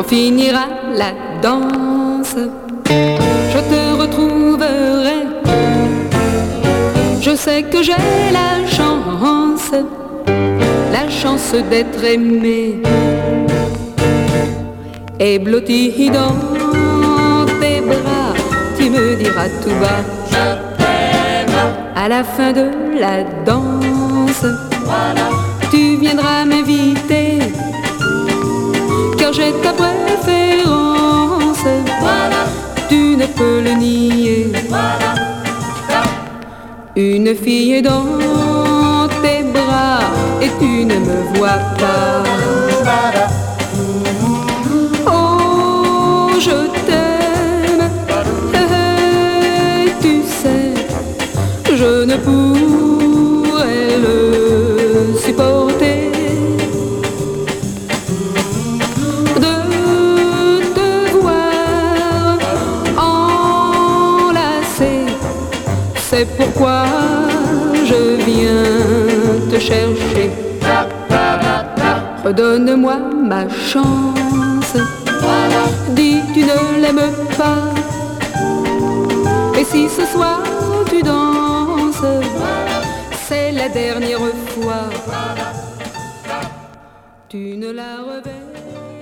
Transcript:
finira la danse. Je te retrouverai. Je sais que j'ai la chance d'être aimé. Et blotti dans tes bras, tu me diras tout bas, je t'aime. À la fin de la danse, voilà, tu viendras m'inviter, car j'ai ta préférence, voilà, tu ne peux le nier, voilà. Une fille dans tes bras et tu ne me vois pas. Oh, je t'aime, et tu sais, je ne pourrais le supporter. De te voir enlacé, c'est pourquoi je viens te chercher. Redonne-moi ma chance. Dis tu ne l'aimes pas. Et si ce soir tu danses, c'est la dernière fois. Tu ne la reverras.